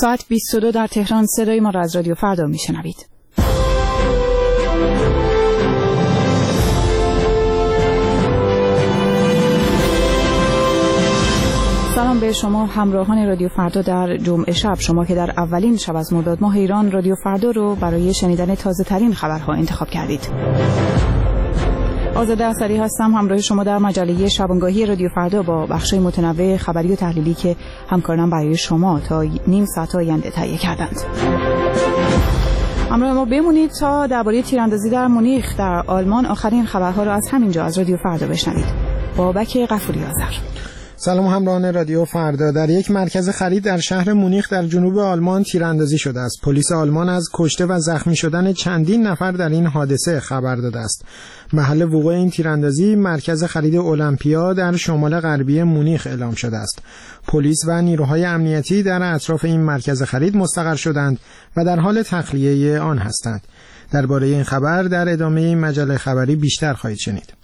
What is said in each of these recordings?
ساعت 22 در تهران. صدای ما را از رادیو فردا میشنوید. سلام به شما همراهان رادیو فردا در جمعه شب. شما که در اولین شب از مرداد ماه ایران رادیو فردا رو برای شنیدن تازه ترین خبرها انتخاب کردید. آزاده اثری هستم، همراه شما در مجله شبانگاهی رادیو فردا با بخش‌های متنوع خبری و تحلیلی که همکارانم برای شما تا نیم ساعت آینده تهیه کردند. همراه ما بمونید تا درباره تیراندازی در مونیخ در آلمان آخرین خبرها را از همینجا از رادیو فردا بشنوید. بابک غفوری آذر. سلام همراهان رادیو فردا. در یک مرکز خرید در شهر مونیخ در جنوب آلمان تیراندازی شده است. پلیس آلمان از کشته و زخمی شدن چندین نفر در این حادثه خبر داده است. محل وقوع این تیراندازی مرکز خرید المپیا در شمال غربی مونیخ اعلام شده است. پلیس و نیروهای امنیتی در اطراف این مرکز خرید مستقر شدند و در حال تخلیه آن هستند. درباره این خبر در ادامه این مجله خبری بیشتر خواهید شنید.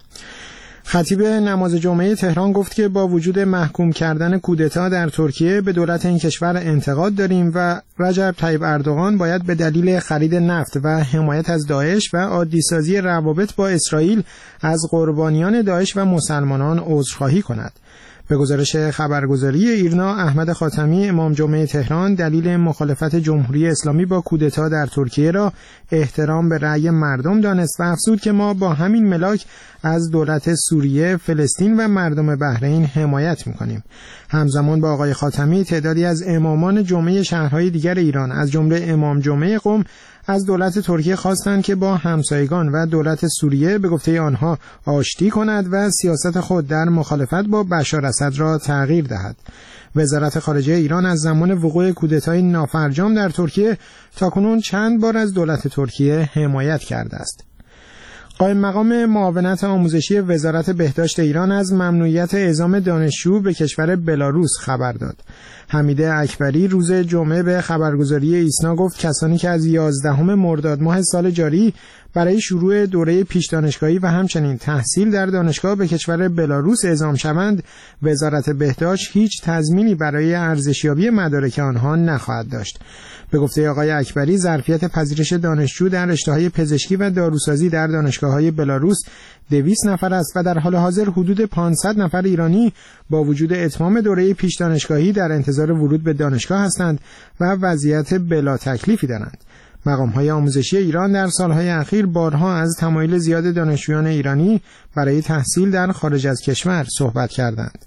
خطیب نماز جمعه تهران گفت که با وجود محکوم کردن کودتا در ترکیه به دولت این کشور انتقاد داریم و رجب طیب اردوغان باید به دلیل خرید نفت و حمایت از داعش و عادی‌سازی روابط با اسرائیل از قربانیان داعش و مسلمانان عذرخواهی کند. به گزارش خبرگزاری ایرنا، احمد خاتمی امام جمعه تهران دلیل مخالفت جمهوری اسلامی با کودتا در ترکیه را احترام به رأی مردم دانست و افزود که ما با همین ملاک از دولت سوریه، فلسطین و مردم بحرین حمایت می‌کنیم. همزمان با آقای خاتمی تعدادی از امامان جمعه شهرهای دیگر ایران از جمله امام جمعه قم از دولت ترکیه خواستند که با همسایگان و دولت سوریه به گفته آنها آشتی کند و سیاست خود در مخالفت با بشار اسد را تغییر دهد. وزارت خارجه ایران از زمان وقوع کودتای نافرجام در ترکیه تاکنون چند بار از دولت ترکیه حمایت کرده است. قائم مقام معاونت آموزشی وزارت بهداشت ایران از ممنوعیت اعزام دانشجو به کشور بلاروس خبر داد. حمیده اکبری روز جمعه به خبرگزاری ایسنا گفت کسانی که از 11 مرداد ماه سال جاری برای شروع دوره پیش دانشگاهی و همچنین تحصیل در دانشگاه به کشور بلاروس اعزام شوند، وزارت بهداشت هیچ تضمینی برای ارزشیابی مدارک آنها نخواهد داشت. به گفته آقای اکبری ظرفیت پذیرش دانشجو در رشته‌های پزشکی و داروسازی در دانشگاه‌های بلاروس 200 نفر است و در حال حاضر حدود 500 نفر ایرانی با وجود اتمام دوره پیش دانشگاهی در انتظار ورود به دانشگاه هستند و وضعیت بلا تکلیفی دارند. مقام‌های آموزشی ایران در سالهای اخیر بارها از تمایل زیاد دانشجویان ایرانی برای تحصیل در خارج از کشور صحبت کردند.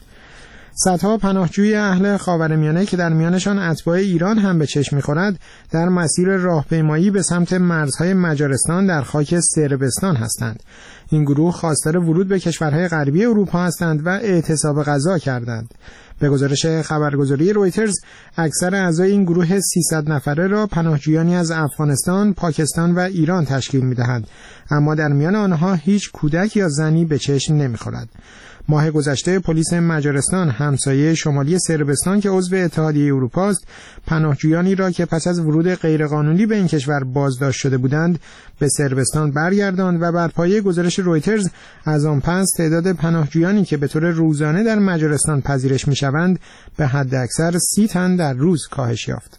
صدها پناهجوی اهل خاورمیانه که در میانشان اتباع ایران هم به چشم می‌خورد در مسیر راهپیمایی به سمت مرزهای مجارستان در خاک صربستان هستند. این گروه خواستار ورود به کشورهای غربی اروپا هستند و اعتصاب غذا کردند. به گزارش خبرگزاری رویترز اکثر اعضای این گروه 300 نفره را پناهجویانی از افغانستان، پاکستان و ایران تشکیل می‌دهند، اما در میان آنها هیچ کودک یا زنی به چشم نمی‌خورد. ماه گذشته پلیس مجارستان همسایه شمالی صربستان که عضو اتحادیه اروپا است، پناهجویانی را که پس از ورود غیرقانونی به این کشور بازداشت شده بودند به صربستان برگرداند و بر پایه گزارش رویترز از آن پس تعداد پناهجویانی که به طور روزانه در مجارستان پذیرش می‌شوند به حداکثر 30 تن در روز کاهش یافت.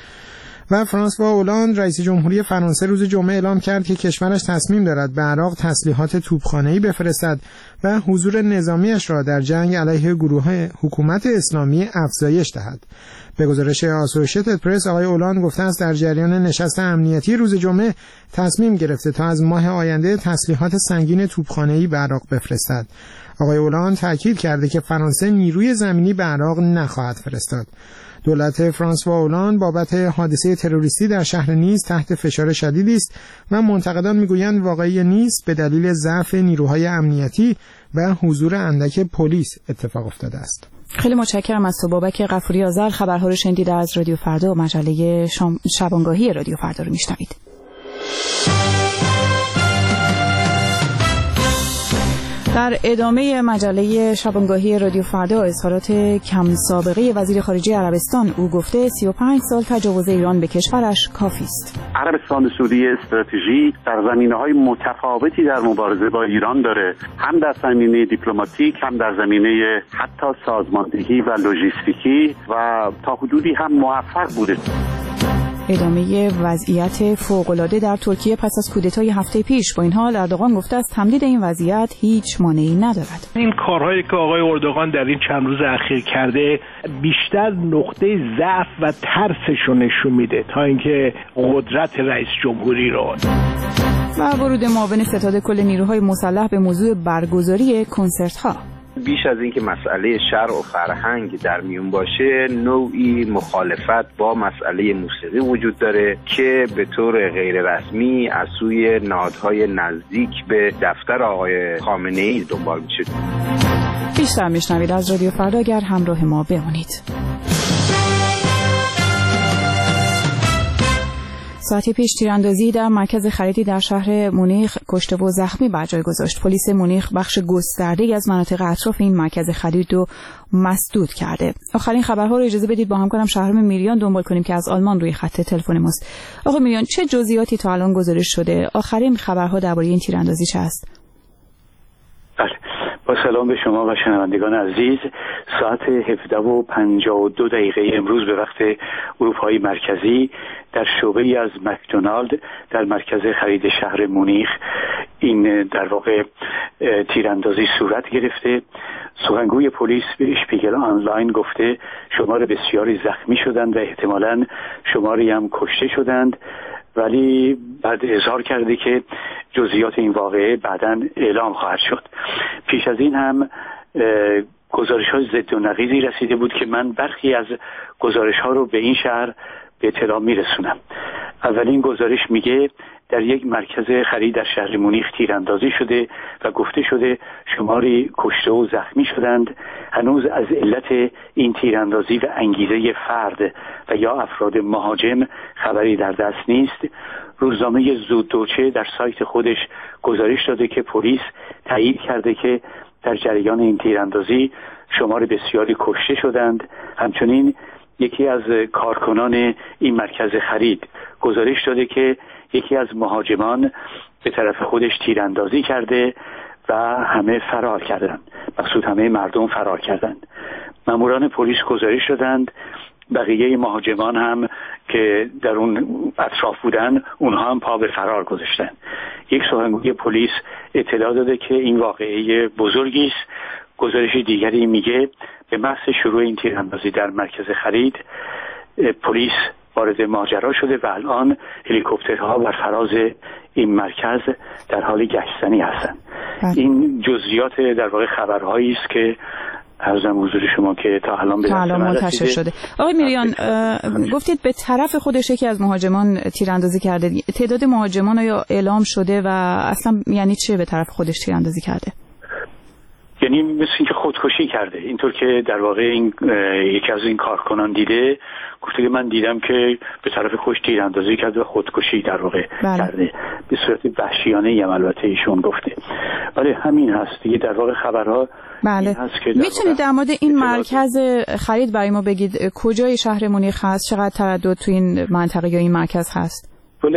و فرانسوا اولاند رئیس جمهوری فرانسه روز جمعه اعلام کرد که کشورش تصمیم دارد به عراق تسلیحات توپخانه‌ای بفرستد و حضور نظامیش را در جنگ علیه گروه حکومت اسلامی افزایش دهد. به گزارش آسوشیتد پرس آقای اولاند گفته است در جریان نشست امنیتی روز جمعه تصمیم گرفته تا از ماه آینده تسلیحات سنگین توپخانه‌ای به عراق بفرستد. آقای اولاند تاکید کرده که فرانسه نیروی زمینی به عراق نخواهد فرستاد. دولت فرانسوا اولاند بابت حادثه تروریستی در شهر نیس تحت فشار شدیدی است و منتقدان میگویند واقعی نیست به دلیل ضعف نیروهای امنیتی و حضور اندک پلیس اتفاق افتاده است. خیلی متشکرم از تو بابک غفوری آذر. خبرها رو شنیدید از رادیو فردا، مجله شبانگاهی رادیو فردا رو میشنوید. در ادامه مجله شبانگاهی رادیو فردا اظهارات کم سابقه وزیر خارجه عربستان، او گفته 35 سال تجاوز ایران به کشورش کافی است. عربستان سعودی استراتژی در زمینه‌های متفاوتی در مبارزه با ایران داره، هم در زمینه دیپلماتیک، هم در زمینه حتی سازماندهی و لوجستیکی و تا حدودی هم موفق بوده. ادامه وضعیت فوق‌العاده در ترکیه پس از کودتای هفته پیش. با این حال اردوغان گفته است تمدید این وضعیت هیچ مانعی ندارد. این کارهایی که آقای اردوغان در این چند روز اخیر کرده بیشتر نقطه ضعف و ترسش رو نشون میده تا اینکه قدرت رئیس جمهوری رو. و ورود معاون ستاد کل نیروهای مسلح به موضوع برگزاری کنسرت ها. بیش از اینکه مسئله شرع و فرهنگ در میون باشه، نوعی مخالفت با مسئله موسیقی وجود داره که به طور غیر رسمی از سوی نهادهای نزدیک به دفتر آقای خامنه‌ای دنبال میشه. بیشتر میشنوید از رادیو فردا، اگر همراه ما بمونید. ساعتی پیش تیراندازی در مرکز خریدی در شهر مونیخ کشته و زخمی بر جای گذاشت. پلیس مونیخ بخش گسترده‌ای از مناطق اطراف این مرکز خرید رو مسدود کرده. آخرین خبرها رو اجازه بدید با همکارم شهرام میریان دنبال کنیم که از آلمان روی خط تلفن ماست. آقا میریان، چه جزئیاتی تا الان گزارش شده؟ آخرین خبرها درباره این تیراندازی چه است؟ بله، با سلام به شما و شنوندگان عزیز. ساعت 17:52 امروز به وقت اروپای مرکزی در شعبه‌ای از مکدونالد در مرکز خرید شهر مونیخ این در واقع تیراندازی صورت گرفته. سخنگوی پلیس به اشپیگل آنلاین گفته شمار بسیاری زخمی شدند و احتمالاً شماری هم کشته شدند، ولی بعد اظهار کرده که جزئیات این واقعه بعداً اعلام خواهد شد. پیش از این هم گزارش‌های ضد و نقیضی رسیده بود که من برخی از گزارش‌ها رو به این شهر به اطلاع میرسونم. اولین گزارش میگه در یک مرکز خرید در شهر مونیخ تیراندازی شده و گفته شده شماری کشته و زخمی شدند. هنوز از علت این تیراندازی و انگیزه فرد و یا افراد مهاجم خبری در دست نیست. روزنامه زوددوچه در سایت خودش گزارش داده که پلیس تایید کرده که در جریان این تیراندازی شمار بسیاری کشته شدند. همچنین یکی از کارکنان این مرکز خرید گزارش داده که یکی از مهاجمان به طرف خودش تیراندازی کرده و همه فرار کردند. مقصود همه مردم فرار کردند. ماموران پلیس گزارش دادند بقیه مهاجمان هم که در اون اطراف بودن اونها هم پا به فرار گذاشتن. یک سخنگوی پلیس اطلاع داده که این واقعه بزرگی است. گزارش دیگری میگه به محض شروع این تیراندازی در مرکز خرید پلیس وارد ماجرا شده و الان هلیکوپترها بر فراز این مرکز در حال گشتنی هستند. این جزئیات در واقع خبرهایی است که عرضم حضور شما که تا الان منتشر شده. آقای میریان، گفتید به طرف خودش یکی از مهاجمان تیراندازی کرده. تعداد مهاجمان یا اعلام شده و اصلا یعنی چه به طرف خودش تیراندازی کرده؟ یعنی مثل اینکه خودکشی کرده. اینطور که در واقع این یکی از این کارکنان دیده، گفته که من دیدم که به طرف خودش تیراندازی کرده و خودکشی در واقع کرده. به صورت وحشیانه هم البته ایشون گفته. ولی همین هست دیگه در واقع خبرها. بله. میتونید در مورد این مرکز خرید برای ما بگید کجای شهر مونیخ هست؟ چقدر تردد تو این منطقه یا این مرکز هست؟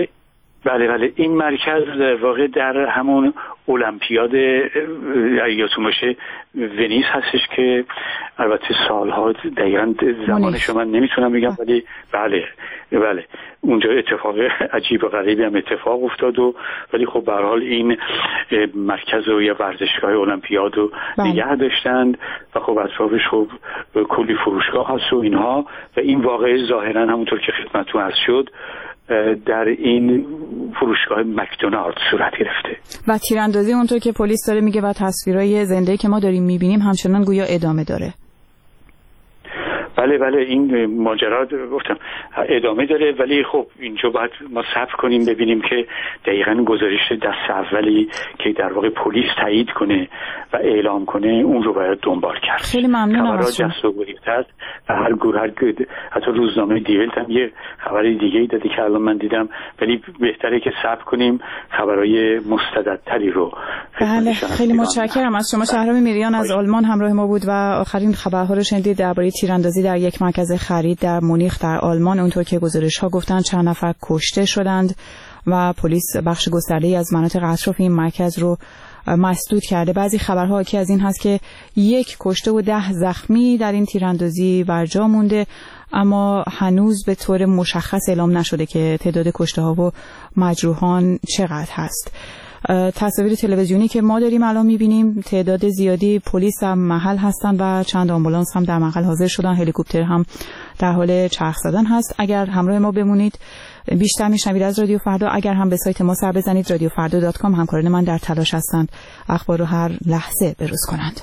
بله این مرکز در واقع در همون المپیاد یادتون باشه ونیز هستش که البته سالها دقیقاً زمانش من نمیتونم بگم، ولی بله اونجا اتفاق عجیب و غریبی هم اتفاق افتاد ولی خب به هر حال این مرکز و یا ورزشگاه المپیاد رو نگه داشتند و خب اطرافش خب کلی فروشگاه هست و اینها و این واقعه ظاهراً همونطور که خدمتتون عرض شد در این فروشگاه مکدونالد صورت گرفته و تیراندازی اونطور که پلیس داره میگه و تصویرهای زنده که ما داریم میبینیم همچنان گویا ادامه داره. بله این ماجرا گفتم ادامه داره، ولی خب اینجا باید ما صبر کنیم ببینیم که دقیقاً گزارش دست اولی که در واقع پلیس تایید کنه و اعلام کنه اون رو باید دنبال کرد. خیلی ممنونم از شما. و هر حتی روزنامه دیولت هم یه خبر دیگه‌ای داده که الان من دیدم، ولی بهتره که صبر کنیم خبرای مستندتری رو. بله خیلی متشکرم از شما. شهرام میریان از آلمان همراه ما بود و آخرین خبرها رو شنیدید درباره تیراندازی در یک مرکز خرید در مونیخ در آلمان. اونطور که گزارش‌ها گفتن چند نفر کشته شدند و پلیس بخش گسترده‌ای از مناطق اطراف این مرکز رو مسدود کرده. بعضی خبرها حاکی از این هست که 1 کشته و 10 زخمی در این تیراندازی برجا مونده، اما هنوز به طور مشخص اعلام نشده که تعداد کشته‌ها و مجروحان چقدر هست. تصاویر تلویزیونی که ما داریم الان می‌بینیم تعداد زیادی پلیس هم محل هستن و چند آمبولانس هم در محل حاضر شدن، هلیکوپتر هم در حال چرخ زدن هست. اگر همراه ما بمونید بیشتر میشنوید از رادیو فردا. اگر هم به سایت ما سر بزنید radiofarda.com، همکاران من در تلاش هستند اخبار رو هر لحظه بروز کنند.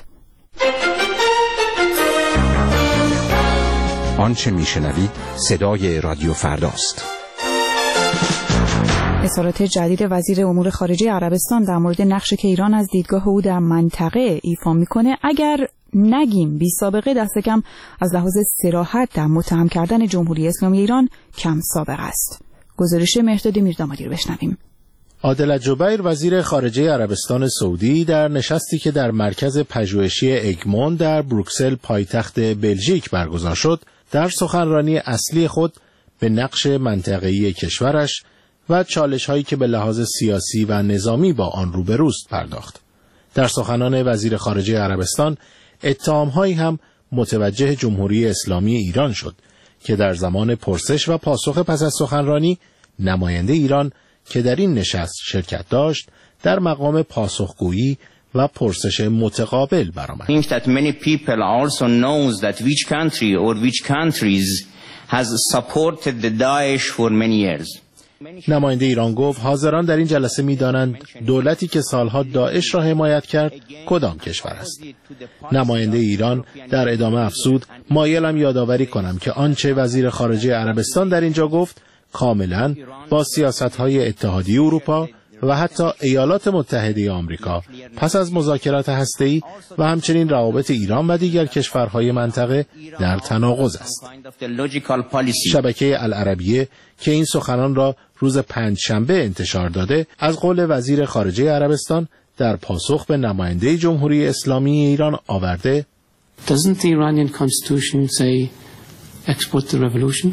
آنچه میشنوید صدای رادیو فرداست. اظهارات جدید وزیر امور خارجه عربستان در مورد نقشی که ایران از دیدگاه او در منطقه ایفا میکنه اگر نگیم بی سابقه دست کم از لحاظ صراحت در متهم کردن جمهوری اسلامی ایران کم سابقه است. گزارش مهرداد میردامادی رو بشنویم. عادل الجبیر وزیر خارجه عربستان سعودی در نشستی که در مرکز پژوهشی اگموند در بروکسل پایتخت بلژیک برگزار شد در سخنرانی اصلی خود به نقش منطقه‌ای کشورش و چالش‌هایی که به لحاظ سیاسی و نظامی با آن روبروست پرداخت. در سخنان وزیر خارجه عربستان اتهام‌هایی هم متوجه جمهوری اسلامی ایران شد که در زمان پرسش و پاسخ پس از سخنرانی نماینده ایران که در این نشست شرکت داشت در مقام پاسخگویی و پرسش متقابل برآمد. I think that many people also knows that which country or which countries has supported the Daesh for many years. نماینده ایران گفت حاضران در این جلسه می‌دانند دولتی که سالها داعش را حمایت کرد کدام کشور است. نماینده ایران در ادامه افزود مایلم یادآوری کنم که آنچه وزیر خارجه عربستان در اینجا گفت کاملا با سیاست‌های اتحادیه اروپا و حتی ایالات متحده آمریکا پس از مذاکرات هسته‌ای و همچنین روابط ایران و دیگر کشورهای منطقه در تناقض است. شبکه العربیه که این سخنان را روز پنجشنبه انتشار داده از قول وزیر خارجه عربستان در پاسخ به نماینده جمهوری اسلامی ایران آورده Doesn't the Iranian constitution say export the revolution?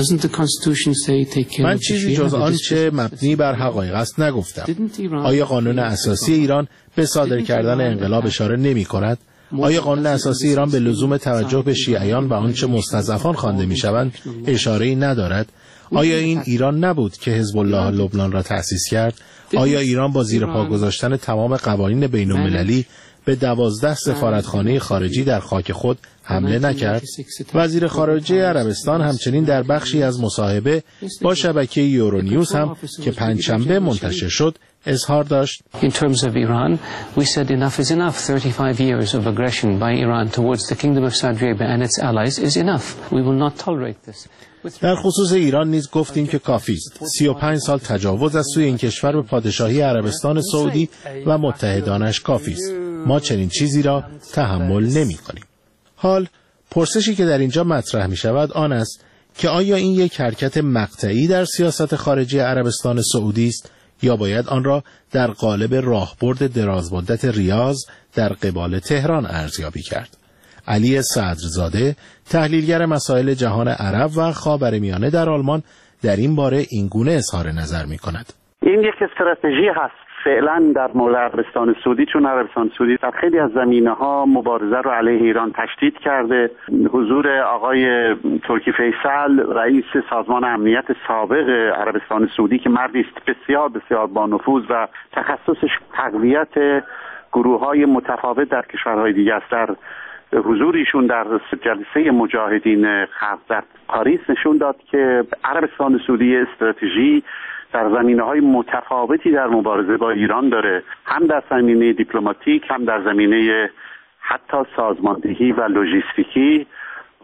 من چیزی جز آنچه مبنی بر حقایق است نگفتم. آیا قانون اساسی ایران به صادر کردن انقلاب اشاره نمی کند؟ آیا قانون اساسی ایران به لزوم توجه به شیعیان و آنچه مستضعفان خوانده می شوند اشاره‌ای ندارد؟ آیا این ایران نبود که حزب الله لبنان را تأسیس کرد؟ آیا ایران با زیر پا گذاشتن تمام قوانین بین المللی به 12 سفارتخانه خارجی در خاک خود حمله نکرد؟ وزیر خارجه عربستان همچنین در بخشی از مصاحبه با شبکه یورونیوز هم که پنجشنبه منتشر شد اظهار داشت In terms of Iran, we said enough is enough. 35 years of aggression by Iran towards the Kingdom of Saudi Arabia and its allies is enough. We will not tolerate this. در خصوص ایران نیز گفتیم که کافی است. 35 سال تجاوز از سوی این کشور به پادشاهی عربستان سعودی و متحدانش کافی است. ما چنین چیزی را تحمل نمی‌کنیم. حال پرسشی که در اینجا مطرح می‌شود آن است که آیا این یک حرکت مقطعی در سیاست خارجی عربستان سعودی است یا باید آن را در قالب راهبرد درازمدت ریاض در قبال تهران ارزیابی کرد. علی صدرزاده تحلیلگر مسائل جهان عرب و خاورمیانه در آلمان در این باره این گونه اظهار نظر می‌کند. این یک استراتژی هست فعلا در مورد عربستان سعودی، چون عربستان سعودی در خیلی از زمینه‌ها مبارزه رو علیه ایران تشدید کرده. حضور آقای ترکی فیصل رئیس سازمان امنیت سابق عربستان سعودی که مردی است بسیار بسیار با نفوذ و تخصصش تقویت گروه‌های متفاوت در کشورهای دیگه است، در حضوریشون در جلسه مجاهدین خلق در پاریس نشون داد که عربستان سعودی استراتژی در زمینه‌های متفاوتی در مبارزه با ایران داره، هم در زمینه دیپلماتیک، هم در زمینه حتی سازماندهی و لوجستیکی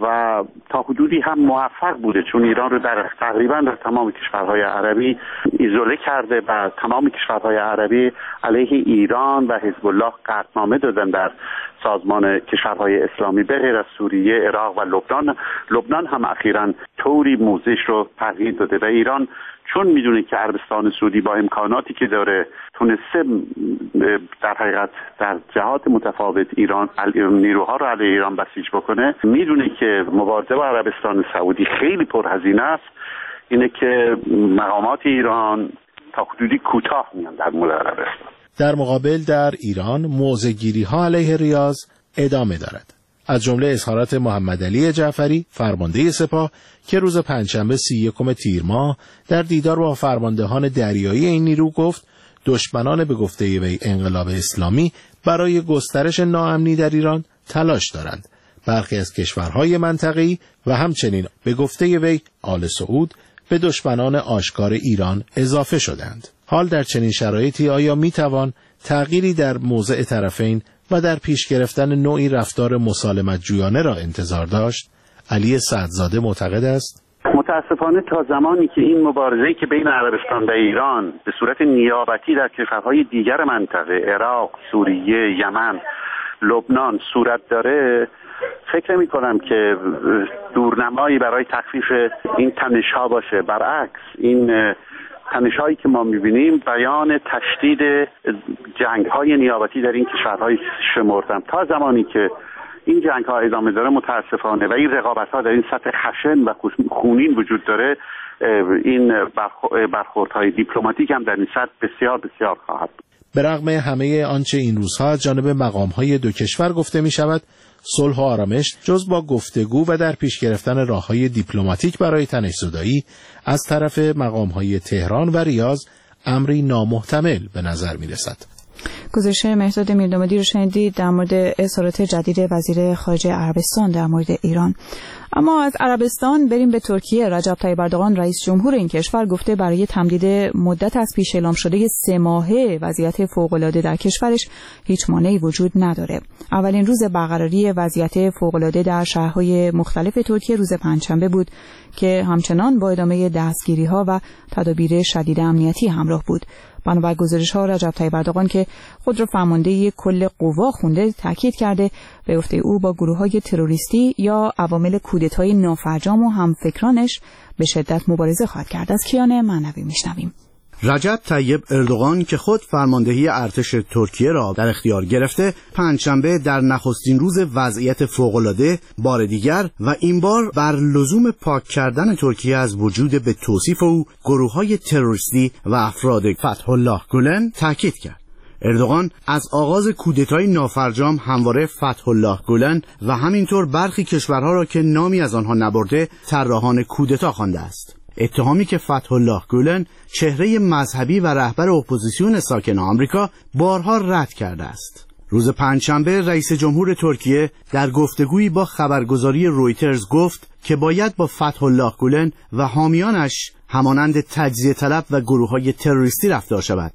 و تا حدودی هم موفق بوده، چون ایران رو در تقریبا در تمام کشورهای عربی ایزوله کرده و تمام کشورهای عربی علیه ایران و حزب الله قطعنامه دادن در سازمان کشورهای اسلامی به غیر از سوریه، عراق و لبنان. لبنان هم اخیراً طوری موضعش رو تغییر داده و ایران چون میدونه که عربستان سعودی با امکاناتی که داره تونسته در حقیقت در جهات متفاوت ایران نیروها رو علیه ایران بسیج بکنه، میدونه که مبارزه با عربستان سعودی خیلی پرهزینه است. اینه که مقامات ایران تا حدودی کوتاه میان در مورد عربستان. در مقابل در ایران موضع‌گیری ها علیه ریاض ادامه دارد. از جمله اظهارات محمد علی جعفری فرمانده سپاه که روز پنجشنبه 31 تیر ماه در دیدار با فرماندهان دریایی این نیرو گفت دشمنان به گفته وی انقلاب اسلامی برای گسترش ناامنی در ایران تلاش دارند. برخی از کشورهای منطقه‌ای و همچنین به گفته وی آل سعود به دشمنان آشکار ایران اضافه شدند. حال در چنین شرایطی آیا میتوان تغییری در موضع طرفین و در پیش گرفتن نوعی رفتار مسالمت جویانه را انتظار داشت؟ علی سعدزاده معتقد است متاسفانه تا زمانی که این مبارزه‌ای که بین عربستان و ایران به صورت نیابتی در کشورهای دیگر منطقه عراق، سوریه، یمن، لبنان صورت داره، فکر نمی کنم که دورنمایی برای تخفیف این تنش‌ها باشه. برعکس این تنش‌هایی که ما می‌بینیم بیان تشدید جنگ‌های نیابتی در این کشورهای شمردن. تا زمانی که این جنگ‌ها ادامه داره متاسفانه و این رقابت‌ها در این سطح خشن و خونین وجود داره، این برخوردهای دیپلماتیک هم در این سطح بسیار بسیار خواهد بود. به رغم همه آنچه این روزها از جانب مقام‌های دو کشور گفته می‌شود، صلح و آرامش جز با گفتگو و در پیش گرفتن راه‌های دیپلماتیک برای تنش‌زدایی از طرف مقام‌های تهران و ریاض امری نامحتمل به نظر می‌رسد. گزارش مهرداد میردامادی رو شنیدید در مورد اظهارات جدید وزیر خارجه عربستان در مورد ایران. اما از عربستان بریم به ترکیه. رجب طیب اردوغان رئیس جمهور این کشور گفته برای تمدید مدت از پیش اعلام شده 3 ماهه وضعیت فوق‌العاده در کشورش هیچ مانعی وجود نداره. اولین روز برقراری وضعیت فوق‌العاده در شهرهای مختلف ترکیه روز پنجشنبه بود که همچنان با ادامه دستگیری‌ها و تدابیر شدید امنیتی همراه بود. بنابر گزارش‌ها رجب طیب اردوغان که خود را فرمانده کل قوا خونده تاکید کرده به گفته او با گروه‌های تروریستی یا عوامل کودتای نافرجام و همفکرانش به شدت مبارزه خواهد کرد. از کیان معنوی میشنویم. رجب طیب اردوغان که خود فرماندهی ارتش ترکیه را در اختیار گرفته، پنجشنبه در نخستین روز وضعیت فوق‌العاده بار دیگر و این بار بر لزوم پاک کردن ترکیه از وجود به توصیف او گروه‌های تروریستی و افراد فتح الله گولن تاکید کرد. اردوغان از آغاز کودتای نافرجام همواره فتح الله گولن و همینطور برخی کشورها را که نامی از آنها نبرده طراحان کودتا خوانده است. اتهامی که فتح الله گولن چهره مذهبی و رهبر اپوزیسیون ساکن آمریکا بارها رد کرده است. روز پنجشنبه رئیس جمهور ترکیه در گفتگویی با خبرگزاری رویترز گفت که باید با فتح الله گولن و حامیانش همانند تجزیه طلب و گروه‌های تروریستی رفتار شود.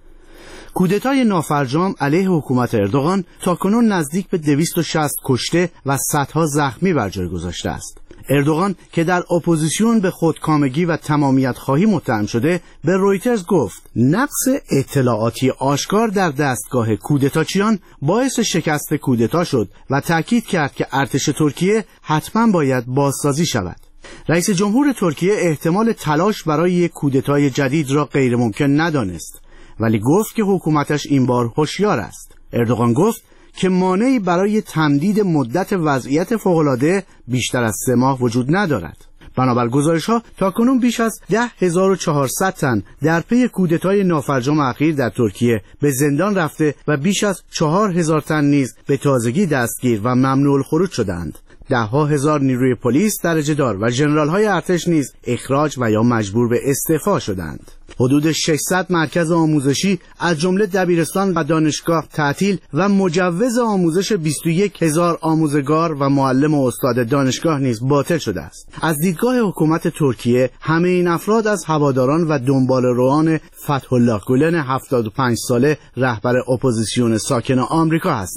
کودتای نافرجام علیه حکومت اردوغان تاکنون نزدیک به 260 کشته و صدها زخمی بر جای گذاشته است. اردوغان که در اپوزیسیون به خودکامگی و تمامیت خواهی متهم شده به رویترز گفت نقص اطلاعاتی آشکار در دستگاه کودتاچیان باعث شکست کودتا شد و تاکید کرد که ارتش ترکیه حتما باید بازسازی شود. رئیس جمهور ترکیه احتمال تلاش برای یک کودتای جدید را غیر ممکن ندانست، ولی گفت که حکومتش این بار هوشیار است. اردوغان گفت که مانعی برای تمدید مدت وضعیت فوق‌العاده بیشتر از 3 ماه وجود ندارد. بنابر گزارش‌ها تاکنون بیش از 10,400 تن در پی کودتای نافرجام اخیر در ترکیه به زندان رفته و بیش از 4,000 تن نیز به تازگی دستگیر و ممنوع الخروج شدند. 10,000 نیروی پلیس درجه دار و ژنرال‌های ارتش نیز اخراج و یا مجبور به استعفا شدند. حدود 600 مرکز آموزشی از جمله دبیرستان و دانشگاه تعطیل و مجوز آموزش 21,000 آموزگار و معلم و استاد دانشگاه نیز باطل شده است. از دیدگاه حکومت ترکیه همه این افراد از هواداران و دنباله‌روان فتح الله گولن 75 ساله رهبر اپوزیسیون ساکن آمریکا هستند.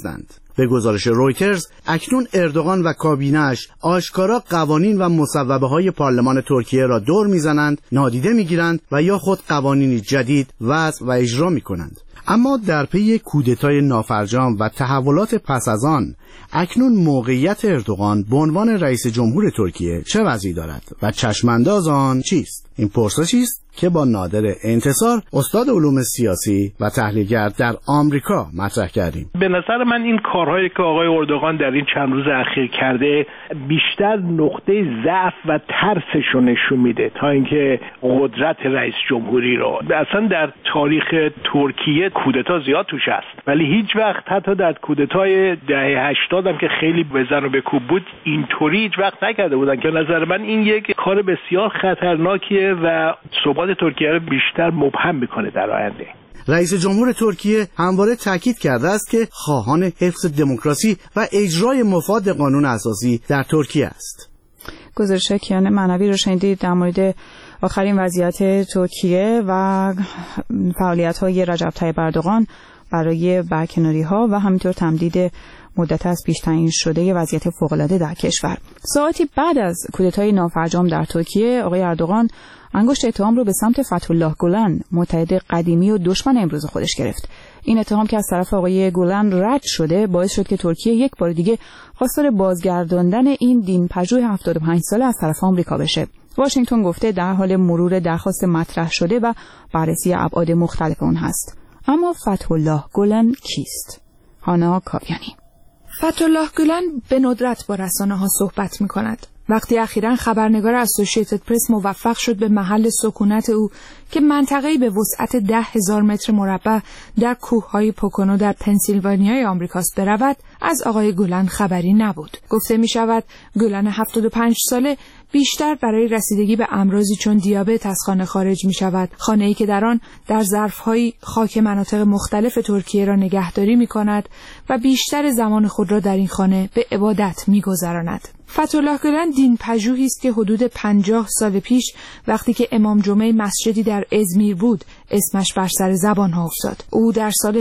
به گزارش رویترز اکنون اردوغان و کابینه‌اش آشکارا قوانین و مصوبه‌های پارلمان ترکیه را دور می‌زنند، نادیده می‌گیرند و یا خود قوانینی جدید وضع و اجرا می‌کنند. اما در پی کودتای نافرجام و تحولات پس از آن اکنون موقعیت اردوغان به عنوان رئیس جمهور ترکیه چه وضعی دارد و چشمانداز آن چیست؟ این پرسشی است که با نادر انتصار، استاد علوم سیاسی و تحلیلگر در آمریکا مطرح کردیم. به نظر من این کارهایی که آقای اردوغان در این چند روز اخیر کرده بیشتر نقطه ضعف و ترسش رو نشون میده تا اینکه قدرت رئیس جمهوری رو. اصلا در تاریخ ترکیه کودتا زیاد توش هست، ولی هیچ وقت حتی در کودتای دهه 80 هم که خیلی بزن و بکوب بود اینطوری هیچ وقت نکرده بودن که نظر من این یک کار بسیار خطرناکیه و ثبات ترکیه رو بیشتر مبهم میکنه در آینده. رئیس جمهور ترکیه همواره تاکید کرده است که خواهان حفظ دموکراسی و اجرای مفاد قانون اساسی در ترکیه است. گزارش کیان معنوی رو شنیدید در مورد آخرین وضعیت ترکیه و فعالیت‌های رجب طیب اردوغان برای برکناری‌ها و همینطور تمدید مدت از پیش تعیین شده وضعیت فوق‌العاده در کشور. ساعتی بعد از کودتای نافرجام در ترکیه، آقای اردوغان انگشت اتهام رو به سمت فتح‌الله گولن، متحد قدیمی و دشمن امروز خودش گرفت. این اتهام که از طرف آقای گولن رد شده باعث شد که ترکیه یک بار دیگه خواستار بازگرداندن این دین‌پژوه 75 ساله از طرف آمریکا بشه. واشنگتن گفته در حال مرور درخواست مطرح شده و بررسی ابعاد مختلف اون هست. اما فتح‌الله گولن کیست؟ هانا کاویانی. فتح‌الله گولن به ندرت با رسانه‌ها صحبت می‌کند. وقتی اخیراً خبرنگار اسوسییتد پرس موفق شد به محل سکونت او که منطقه‌ای به وسعت 10,000 متر مربع در کوههای پوکونو در پنسیلوانیای آمریکاست برود، از آقای گولن خبری نبود. گفته می‌شود گولن 75 ساله بیشتر برای رسیدگی به امراضی چون دیابت از خانه خارج می‌شود، خانه‌ای که در آن در ظرف‌های خاک مناطق مختلف ترکیه را نگهداری می‌کند و بیشتر زمان خود را در این خانه به عبادت می‌گذراند. فتح‌الله گولن دین‌پژوهی است که حدود 50 سال پیش وقتی که امام جمعه مسجدی در ازمیر بود اسمش بر سر زبان‌ها افتاد. او در سال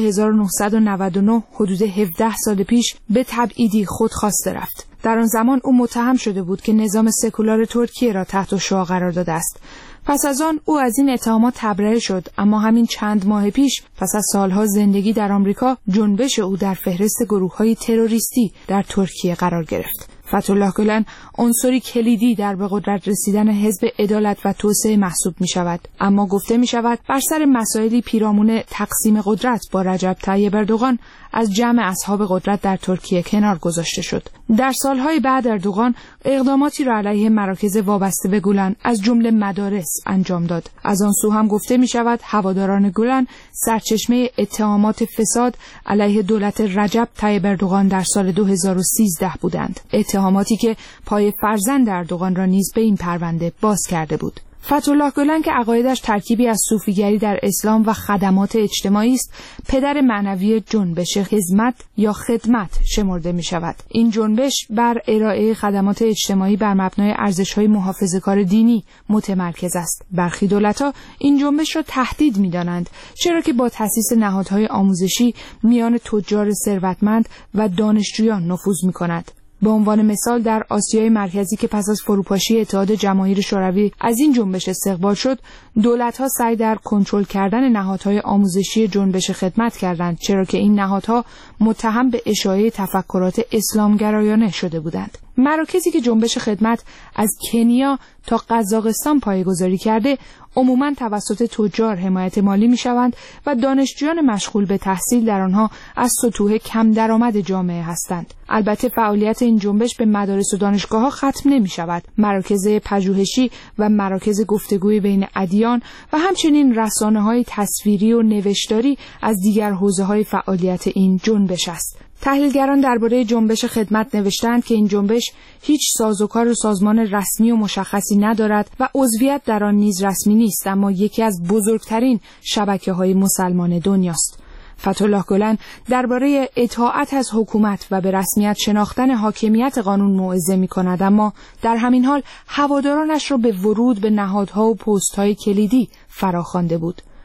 1999 حدود 17 سال پیش به تبعیدی خودخواسته رفت. در آن زمان او متهم شده بود که نظام سکولار ترکیه را تحت شعاع قرار داده است. پس از آن او از این اتهامات تبرئه شد، اما همین چند ماه پیش پس از سالها زندگی در آمریکا جنبش او در فهرست گروه‌های تروریستی در ترکیه قرار گرفت. فتح‌الله گولن عنصری کلیدی در به قدرت رسیدن حزب عدالت و توسعه محسوب می شود، اما گفته می شود بر سر مسائلی پیرامون تقسیم قدرت با رجب طیب اردوغان از جمع اصحاب قدرت در ترکیه کنار گذاشته شد. در سالهای بعد اردوغان اقداماتی را علیه مراکز وابسته به گولن از جمله مدارس انجام داد. از آن سو هم گفته می شود هواداران گولن سرچشمه اتهامات فساد علیه دولت رجب طیب اردوغان در سال 2013 بودند. اتهاماتی که پای فرزند اردوغان را نیز به این پرونده باز کرده بود. فتح‌الله گولن که عقایدش ترکیبی از صوفیگری در اسلام و خدمات اجتماعی است، پدر معنوی جنبش حزمت یا خدمت شمرده می شود. این جنبش بر ارائه خدمات اجتماعی بر مبنای ارزش‌های محافظه‌کار دینی متمرکز است. برخی دولت‌ها این جنبش را تهدید می‌دانند، چرا که با تأسیس نهادهای آموزشی میان تجار ثروتمند و دانشجویان نفوذ می‌کند. به عنوان مثال در آسیای مرکزی که پس از فروپاشی اتحاد جماهیر شوروی از این جنبش استقبال شد، دولت‌ها سعی در کنترل کردن نهادهای آموزشی جنبش خدمت کردند، چرا که این نهادها متهم به اشاعه تفکرات اسلامگرایانه شده بودند. مراکزی که جنبش خدمت از کنیا تا قزاقستان پایه‌گذاری کرده، عموماً توسط تجار حمایت مالی می‌شوند و دانشجویان مشغول به تحصیل در آنها از سطوح کم درآمد جامعه هستند. البته فعالیت این جنبش به مدارس و دانشگاه‌ها ختم نمی‌شود. مراکز پژوهشی و مراکز گفتگوی بین ادیان و همچنین رسانه‌های تصویری و نوشتاری از دیگر حوزه‌های فعالیت این جنبش است. تحلیلگران درباره جنبش خدمت نوشتند که این جنبش هیچ سازوکار و سازمان رسمی و مشخصی ندارد و عضویت در آن نیز رسمی نیست، اما یکی از بزرگترین شبکه‌های مسلمان دنیاست. فتح‌الله گولن درباره اطاعت از حکومت و به رسمیت شناختن حاکمیت قانون موعظه می‌کند، اما در همین حال هوادارانش را به ورود به نهادها و پست‌های کلیدی فراخوانده بود.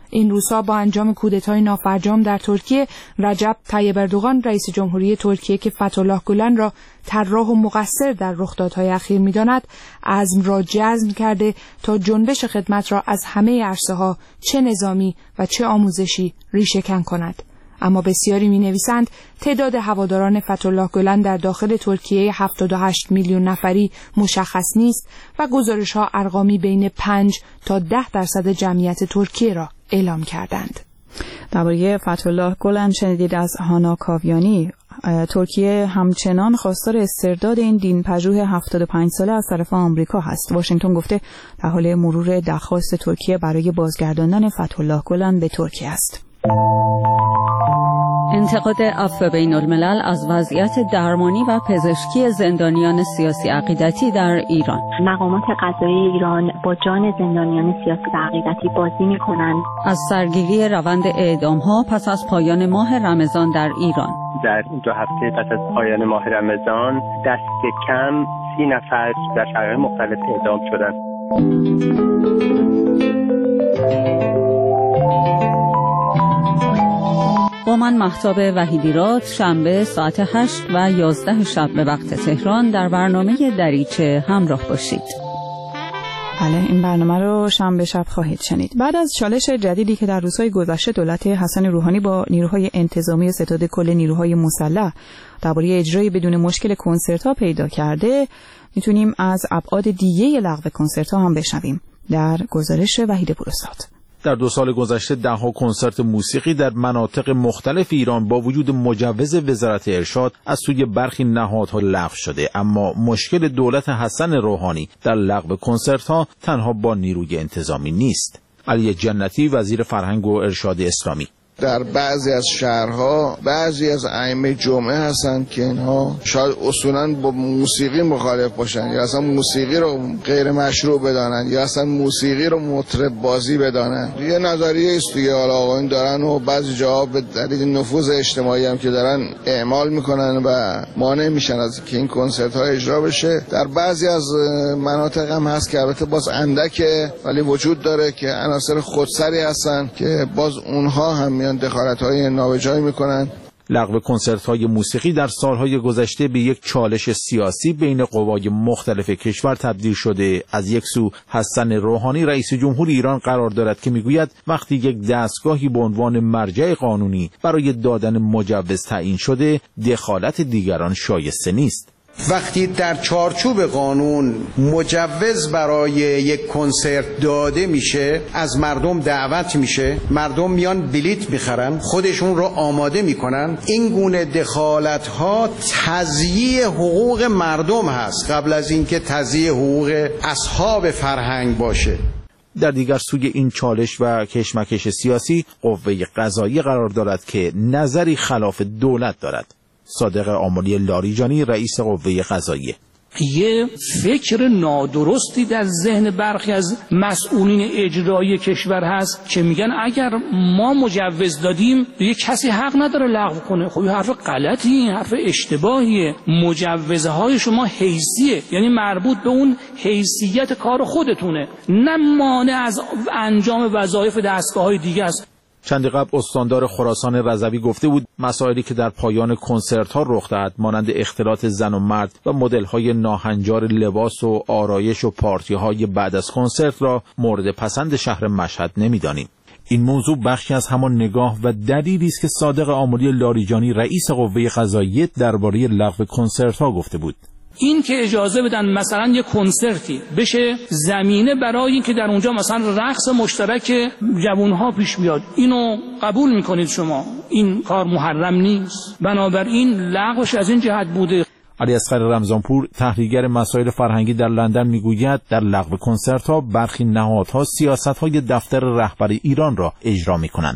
این روزها با انجام کودتای نافرجام در ترکیه، رجب طیب اردوغان رئیس جمهوری ترکیه که فتح‌الله گولن را طراح و مقصر در رخدادهای اخیر می‌داند، عزم را جزم کرده تا جنبش خدمت را از همه عرصه‌ها چه نظامی و چه آموزشی ریشه‌کن کند. اما بسیاری می‌نویسند تعداد هواداران فتح‌الله گولن در داخل ترکیه 78 میلیون نفری مشخص نیست و گزارش‌ها ارقامی بین 5 تا 10% جمعیت ترکیه را اعلام کردند. درباره فتح‌الله گولن شنیدید از هانا کاویانی. ترکیه همچنان خواستار استرداد این دین‌پژوه 75 ساله از طرف آمریکا هست. واشنگتن گفته در حال مرور درخواست ترکیه برای بازگرداندن فتح‌الله گولن به ترکیه است. انتقاد عفو بین الملل از وضعیت درمانی و پزشکی زندانیان سیاسی عقیدتی در ایران. مقامات قضایی ایران با جان زندانیان سیاسی و عقیدتی بازی می‌کنند. از سرگیری روند اعدام‌ها پس از پایان ماه رمضان در ایران. در 2 هفته پس از پایان ماه رمضان دست کم 30 نفر در شرایط مختلف اعدام شدند. با من مهتاب وحیدیراد شنبه ساعت 8 و 11 شب به وقت تهران در برنامه دریچه همراه باشید. بله، این برنامه رو شنبه شب خواهید شنید. بعد از چالش جدیدی که در روزهای گذشته دولت حسن روحانی با نیروهای انتظامی و ستاد کل نیروهای مسلح درباره اجرای بدون مشکل کنسرت‌ها پیدا کرده، میتونیم از ابعاد دیگه لغو کنسرت‌ها هم بشنویم. در گزارش وحید پوراستاد. در 2 سال گذشته 10 کنسرت موسیقی در مناطق مختلف ایران با وجود مجوز وزارت ارشاد از سوی برخی نهادها لغو شده، اما مشکل دولت حسن روحانی در لغو کنسرت‌ها تنها با نیروی انتظامی نیست. علی جنتی وزیر فرهنگ و ارشاد اسلامی: در بعضی از شهرها بعضی از ائمه جمعه هستند که اینها شاید اصولاً با موسیقی مخالف باشن یا اصلا موسیقی رو غیر مشروع بدانن یا اصلا موسیقی رو مطرب بازی بدانن. یه نظریه است دیگه، حالا آقایون دارن و بعضی جاها به دلیل نفوذ اجتماعی هم که دارن اعمال میکنن و مانع میشن از که این کنسرت ها اجرا بشه. در بعضی از مناطق هم هست که البته باز اندکه، ولی وجود داره که عناصر خودسری هستن که باز اونها هم دخالت‌های نابجایی می‌کنند. لغو کنسرت‌های موسیقی در سال‌های گذشته به یک چالش سیاسی بین قوای مختلف کشور تبدیل شده. از یک سو حسن روحانی رئیس جمهور ایران قرار دارد که میگوید وقتی یک دستگاهی به عنوان مرجع قانونی برای دادن مجوز تعیین شده، دخالت دیگران شایسته نیست. وقتی در چارچوب قانون مجوز برای یک کنسرت داده میشه، از مردم دعوت میشه، مردم میان بلیت میخرن، خودشون رو آماده میکنن، این گونه دخالت ها تضییع حقوق مردم هست قبل از اینکه تضییع حقوق اصحاب فرهنگ باشه. در دیگر سوی این چالش و کشمکش سیاسی، قوه قضاییه قرار دارد که نظری خلاف دولت دارد. صادق آملی لاریجانی رئیس قوه قضاییه: یه فکر نادرستی در ذهن برخی از مسئولین اجرایی کشور هست که میگن اگر ما مجوز دادیم یه کسی حق نداره لغو کنه. خب حرف غلطی، حرف اشتباهیه. مجوزهای شما حیثیه، یعنی مربوط به اون حیثیت کار خودتونه، نه مانع از انجام وظایف دستگاه‌های دیگه است. چندی قبل استاندار خراسان رضوی گفته بود مسائلی که در پایان کنسرت ها رخ دهد مانند اختلاط زن و مرد و مدل های ناهنجار لباس و آرایش و پارتی های بعد از کنسرت را مورد پسند شهر مشهد نمی‌دانیم. این موضوع بخشی از همان نگاه و دلیلی است که صادق آملی لاریجانی رئیس قوه قضاییه درباره لغو کنسرت ها گفته بود. این که اجازه بدن مثلا یک کنسرتی بشه زمینه برای این که در اونجا مثلا رقص مشترک جوانها پیش بیاد، اینو قبول میکنید شما؟ این کار محرم نیست، بنابراین لغوش از این جهت بوده. علی اصغر رمضانپور تحلیلگر مسائل فرهنگی در لندن میگوید در لغو کنسرت ها برخی نهادها سیاست های دفتر رهبری ایران را اجرا میکنند.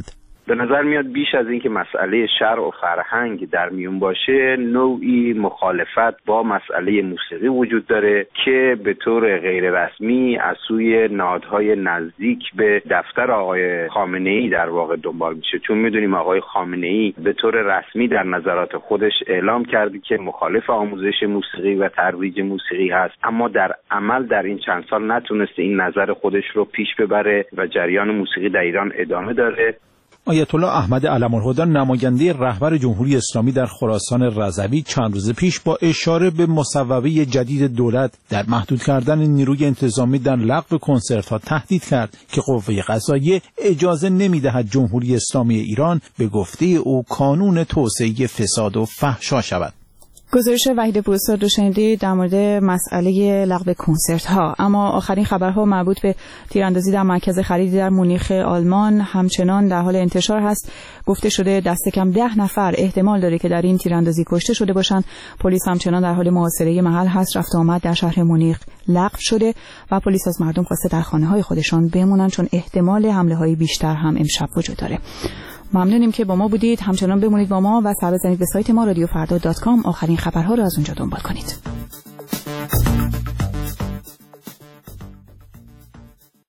به نظر میاد بیش از اینکه مسئله شرع و فرهنگ در میون باشه، نوعی مخالفت با مسئله موسیقی وجود داره که به طور غیر رسمی از سوی نهادهای نزدیک به دفتر آقای خامنه‌ای در واقع دنبال میشه. چون میدونیم آقای خامنه‌ای به طور رسمی در نظرات خودش اعلام کرده که مخالف آموزش موسیقی و ترویج موسیقی هست، اما در عمل در این چند سال نتونسته این نظر خودش رو پیش ببره و جریان موسیقی در ایران ادامه داره. آیت الله احمد علم‌الهدی نماینده رهبر جمهوری اسلامی در خراسان رضوی چند روز پیش با اشاره به مصوبه جدید دولت در محدود کردن نیروی انتظامی در لغو کنسرت‌ها تهدید کرد که قوه قضاییه اجازه نمی‌دهد جمهوری اسلامی ایران به گفته او کانون توسعه فساد و فحشا شود. گزارش وحید پورساد رو شنیدید در مورد مسئله لغو کنسرت ها. اما آخرین خبرها مربوط به تیراندازی در مرکز خرید در مونیخ آلمان همچنان در حال انتشار هست. گفته شده دست کم 10 نفر احتمال داره که در این تیراندازی کشته شده باشند. پلیس همچنان در حال محاصره محل هست. رفت آمد در شهر مونیخ لغو شده و پلیس از مردم خواسته در خانه‌های خودشان بمونن چون احتمال حمله‌های بیشتر هم امشب وجود داره. ممنونیم که با ما بودید. همچنان بمونید با ما و سر بزنید به سایت ما radiofrda.com. آخرین خبرها رو از اونجا دنبال کنید.